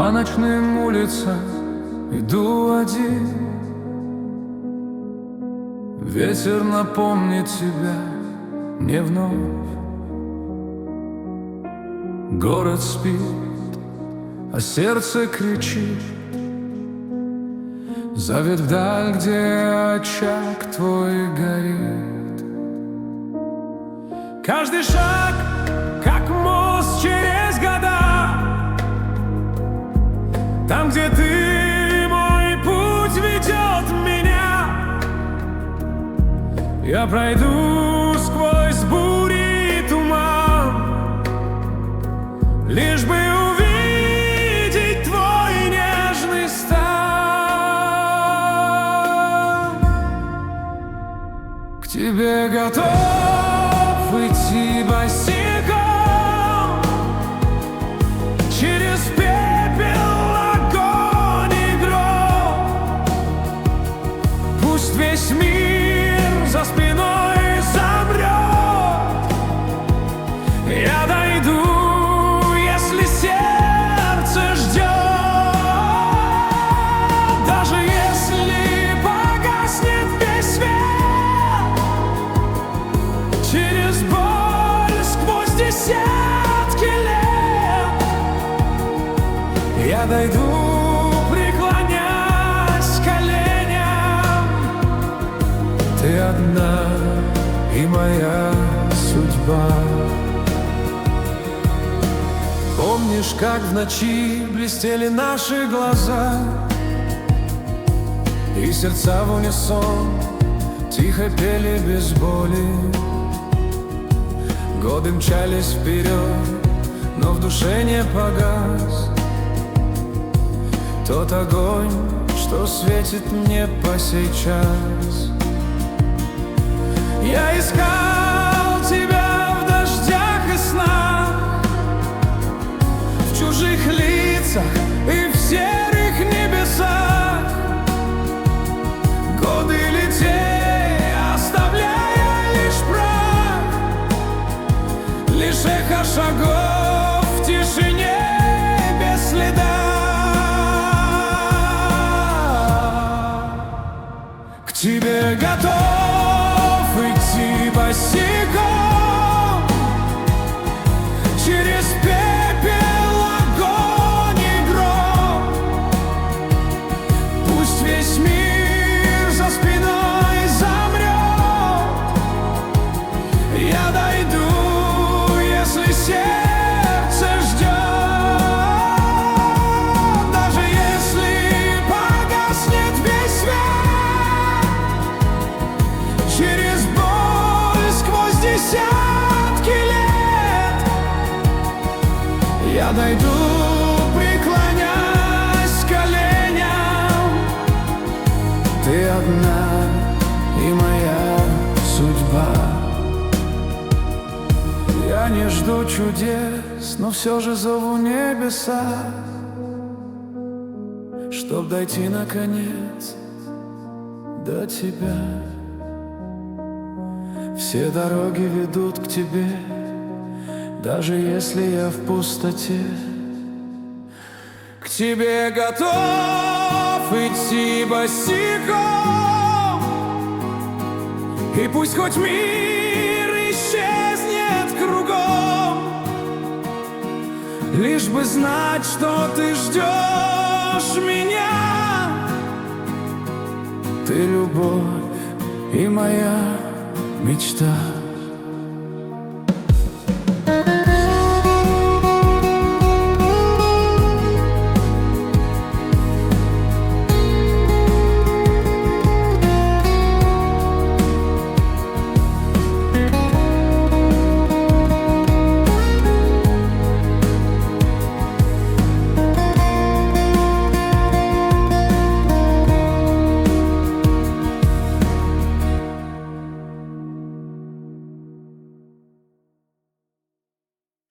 По ночным улицам иду один. Ветер напомнит тебя не вновь. Город спит, а сердце кричит, зовет вдаль, где очаг твой горит. Каждый шаг, как мост через года. Там, где ты, мой путь ведет меня. Я пройду сквозь бури и туман, лишь бы увидеть твой нежный стан. К тебе готов идти босиком через пепел, огонь и гром. Пусть весь мир за спиной замрет, я дойду, если сердце ждет. Даже если погаснет весь свет, через боль сквозь десятки лет я дойду, преклонясь коленям. Ты одна и моя судьба. Помнишь, как в ночи блестели наши глаза, и сердца в унисон тихо пели без боли. Годы мчались вперед, но в душе не погас тот огонь, что светит мне по сей час. Я искал тебя в дождях и снах, в чужих лицах и в серых небесах. Годы летели, оставляя лишь прах, лишь эхо шагов в тишине без следа. К тебе готов идти босиком через пепел, огонь и гром. Пусть весь мир за спиной замрет, я дойду, если сердце ждет. Даже если погаснет весь свет, через боль сквозь десятки лет я дойду, преклонясь коленям. Ты одна и моя судьба. Я не жду чудес, но все же зову небеса, чтоб дойти наконец до тебя. Все дороги ведут к тебе, даже если я в пустоте. К тебе готов идти босиком, и пусть хоть мир исчезнет кругом, лишь бы знать, что ты ждешь меня. Ты любовь и моя мечта.